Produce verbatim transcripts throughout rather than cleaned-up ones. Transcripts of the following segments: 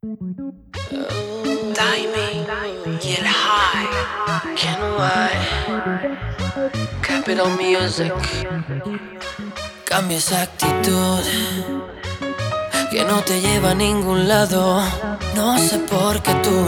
Timing, get high, can why, Capital Music. Cambia esa actitud que no te lleva a ningún lado. No sé por qué tú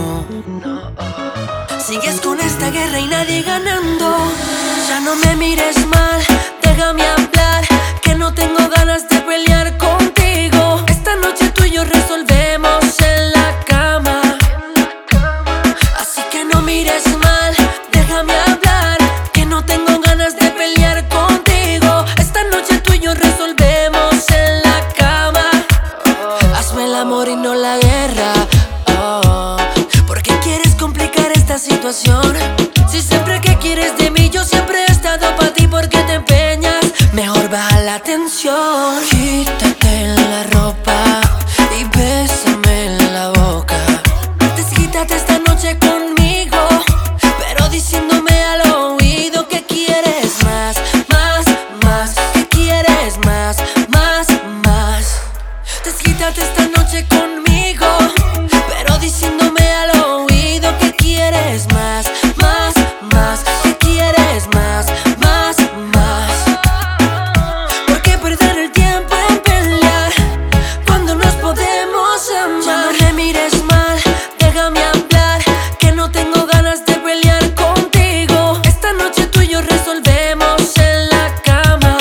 sigues con esta guerra y nadie ganando. Ya no me mires mal, déjame hablar, que no tengo ganas de pelear contigo. Esta noche tú y yo resolvemos en la cama. Así que no mires mal, déjame hablar, que no tengo ganas de pelear contigo. Esta noche tú y yo resolvemos en la cama. Hazme el amor y no la guerra. Oh, ¿por qué quieres complicar esta situación? Si siempre que quieres de mí yo siempre he estado para ti, ¿por qué te empeñas? Mejor baja la tensión. Quítate la ropa y bésame en la boca. Desquítate esta noche conmigo, pero diciéndome al oído que quieres más, más, más, que quieres más, más, más. Desquítate esta noche conmigo, pero diciéndome al oído que quieres más, más, más, que quieres más, más, más. ¿Por qué perder el tiempo en pelear cuando nos podemos amar? Ya no me mires mal, déjame hablar, que no tengo ganas de pelear contigo. Esta noche tú y yo resolvemos en la cama.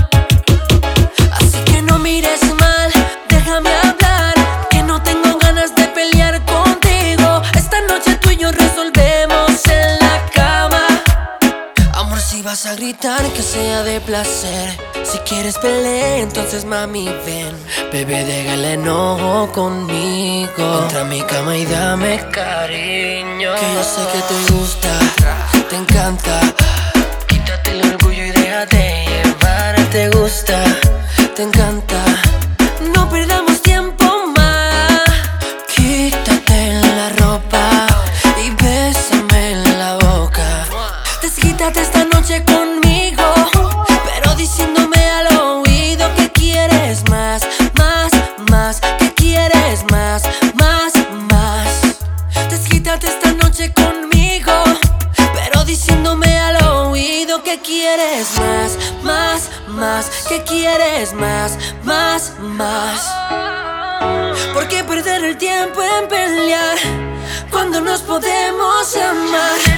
Así que no mires mal, déjame hablar, que no tengo ganas de pelear contigo. Esta noche tú y yo resolvemos en la cama. Amor, si vas a gritar, que sea de placer. Si quieres pelea, entonces mami ven. Bebé, deja el enojo conmigo. Entra a mi cama y dame cariño, que yo sé que te gusta, te encanta. Quítate el orgullo y déjate llevar. Te gusta, te encanta. No perdamos tiempo más. Quítate la ropa y bésame en la boca. Desquítate esta noche conmigo, pero diciéndome al oído que quieres más, más, más, que quieres más, más, más. Desquítate esta noche conmigo, pero diciéndome al oído que quieres más, más, más, que quieres más, más, más. ¿Por qué perder el tiempo en pelear cuando nos podemos amar?